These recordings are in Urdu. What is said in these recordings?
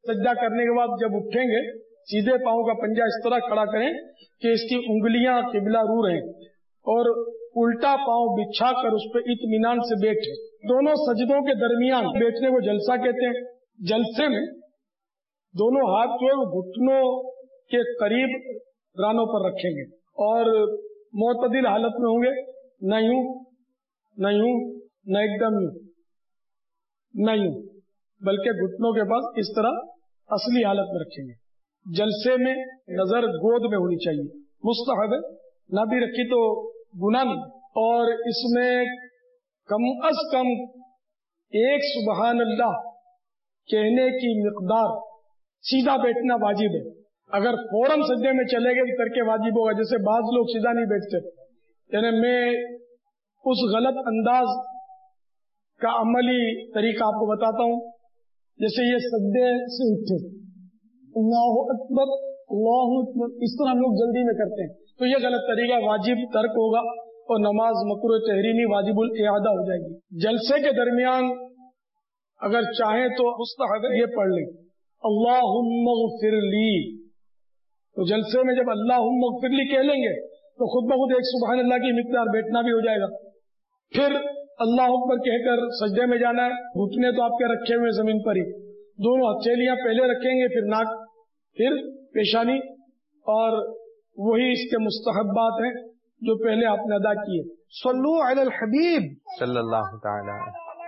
سجدہ کرنے کے بعد جب اٹھیں گے سیدھے پاؤں کا پنجہ اس طرح کھڑا کریں کہ اس کی انگلیاں قبلہ رو رہیں اور الٹا پاؤں بچھا کر اس پہ اطمینان سے بیٹھے. دونوں سجدوں کے درمیان بیٹھنے کو جلسہ کہتے ہیں. جلسے میں دونوں ہاتھ جو ہے وہ گھٹنوں کے قریب رانوں پر رکھیں گے اور معتدل حالت میں ہوں گے، نہ یوں نہ یوں نہ ایک دم یوں نہ یوں، بلکہ گھٹنوں کے پاس اس طرح اصلی حالت میں رکھیں گے. جلسے میں نظر گود میں ہونی چاہیے، مستحب ہے، نہ بھی رکھی تو گناہ نہیں. اور اس میں کم از کم ایک سبحان اللہ کہنے کی مقدار سیدھا بیٹھنا واجب ہے. اگر فوراً سجدے میں چلے گئے تو ترک واجب ہوگا. جیسے بعض لوگ سیدھا نہیں بیٹھتے، یعنی میں اس غلط انداز کا عملی طریقہ آپ کو بتاتا ہوں. جیسے یہ سجدے سے اٹھے اللہ اکبر اللہ اکبر، اس طرح ہم لوگ جلدی میں کرتے ہیں تو یہ غلط طریقہ، واجب ترک ہوگا اور نماز مکروہ تحریمی واجب الاعادہ ہو جائے گی. جلسے کے درمیان اگر چاہیں تو مستحب یہ پڑھ لیں اللہم اغفر لی. تو جلسے میں جب اللہم اغفر لی کہہ لیں گے تو خود بخود ایک سبحان اللہ کی مقدار بیٹھنا بھی ہو جائے گا. پھر اللہ اکبر کہہ کر سجدے میں جانا ہے. گھٹنے تو آپ کے رکھے ہوئے زمین پر ہی، دونوں ہتھیلیاں پہلے رکھیں گے، پھر ناک، پھر پیشانی، اور وہی اس کے مستحبات ہیں جو پہلے آپ نے ادا کیے. صلو علی الحبیب صلی اللہ تعالی.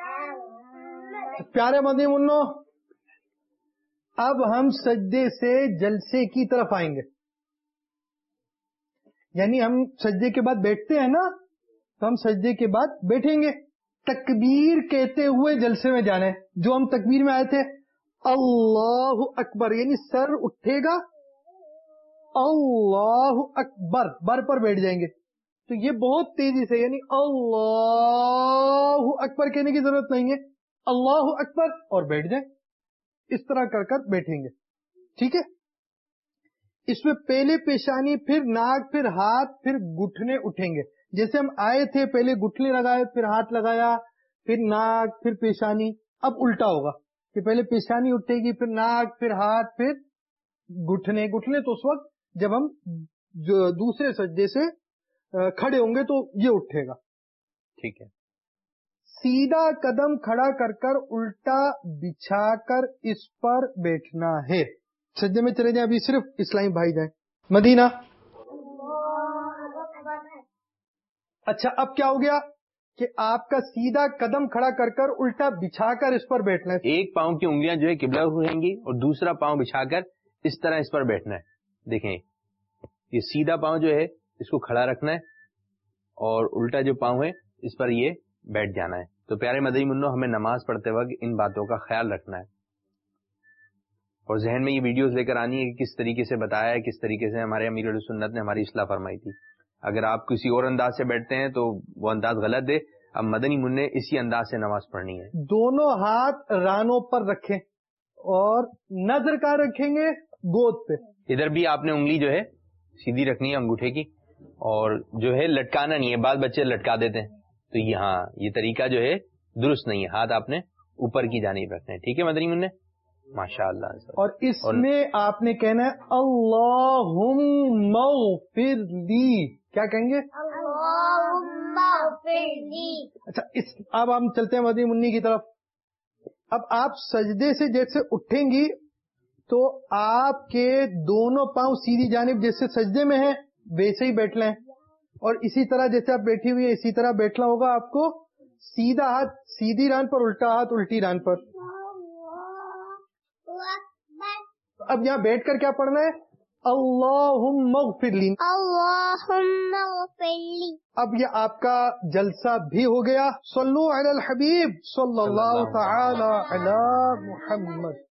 پیارے مدنی منو، اب ہم سجدے سے جلسے کی طرف آئیں گے. یعنی ہم سجدے کے بعد بیٹھتے ہیں نا، تو ہم سجدے کے بعد بیٹھیں گے، تکبیر کہتے ہوئے جلسے میں جانا ہے. جو ہم تکبیر میں آئے تھے اللہ اکبر، یعنی سر اٹھے گا، اللہ اکبر، بر پر بیٹھ جائیں گے. تو یہ بہت تیزی سے، یعنی اللہ اکبر کہنے کی ضرورت نہیں ہے، اللہ اکبر اور بیٹھ جائیں. اس طرح کر کر بیٹھیں گے، ٹھیک ہے. اس میں پہلے پیشانی، پھر ناک، پھر ہاتھ، پھر گھٹنے اٹھیں گے. جیسے ہم آئے تھے پہلے گھٹنے لگائے، پھر ہاتھ لگایا، پھر ناک، پھر پیشانی. اب الٹا ہوگا کہ پہلے پیشانی اٹھے گی، پھر ناک، پھر ہاتھ، پھر گھٹنے. گھٹنے تو اس وقت جب ہم دوسرے سجدے سے کھڑے ہوں گے تو یہ اٹھے گا، ٹھیک ہے. سیدھا قدم کھڑا کر کر الٹا بچھا کر اس پر بیٹھنا ہے. سجدے میں چلے جائیں، ابھی صرف اسلامی بھائی جائیں. مدینہ. اچھا اب کیا ہو گیا کہ آپ کا سیدھا قدم کھڑا کر کر الٹا بچھا کر اس پر بیٹھنا ہے. ایک پاؤں کی انگلیاں جو ہے قبلہ رہیں گی اور دوسرا پاؤں بچھا کر اس طرح اس پر بیٹھنا ہے. دیکھیں یہ سیدھا پاؤں جو ہے اس کو کھڑا رکھنا ہے اور الٹا جو پاؤں ہے اس پر یہ بیٹھ جانا ہے. تو پیارے مدنی منو، ہمیں نماز پڑھتے وقت ان باتوں کا خیال رکھنا ہے اور ذہن میں یہ ویڈیوز لے کر آنی ہے کہ کس طریقے سے بتایا ہے، کس طریقے سے ہمارے امیر علیہ سنت نے ہماری اصلاح فرمائی تھی. اگر آپ کسی اور انداز سے بیٹھتے ہیں تو وہ انداز غلط ہے. اب مدنی منع اسی انداز سے نماز پڑھنی ہے. دونوں ہاتھ رانوں پر رکھیں اور نظر کہاں رکھیں گے؟ گود پہ. ادھر بھی آپ نے انگلی جو ہے سیدھی رکھنی ہے انگوٹھے کی، اور جو ہے لٹکانا نہیں ہے. بعض بچے لٹکا دیتے ہیں، تو یہاں یہ طریقہ جو ہے درست نہیں ہے. ہاتھ آپ نے اوپر کی جانب رکھنے ہیں. ٹھیک ہے مدنی منع، ماشاء اللہ. اور اس میں آپ نے کہنا ہے اللہم اغفر لی. کیا کہیں گے؟ اللہم اغفر لی. اچھا اب ہم چلتے ہیں مدنی منی کی طرف. اب آپ سجدے سے جیسے اٹھیں گی تو آپ کے دونوں پاؤں سیدھی جانب جیسے سجدے میں ہیں ویسے ہی بیٹھ لیں، اور اسی طرح جیسے آپ بیٹھی ہوئی ہیں اسی طرح بیٹھنا ہوگا آپ کو. سیدھا ہاتھ سیدھی ران پر، الٹا ہاتھ الٹی ران پر. اب یہاں بیٹھ کر کیا پڑھنا ہے؟ اللہم اغفر لی. اللہم اغفر لی. اب یہ آپ کا جلسہ بھی ہو گیا. صلو علی الحبیب صلی اللہ تعالی علی محمد.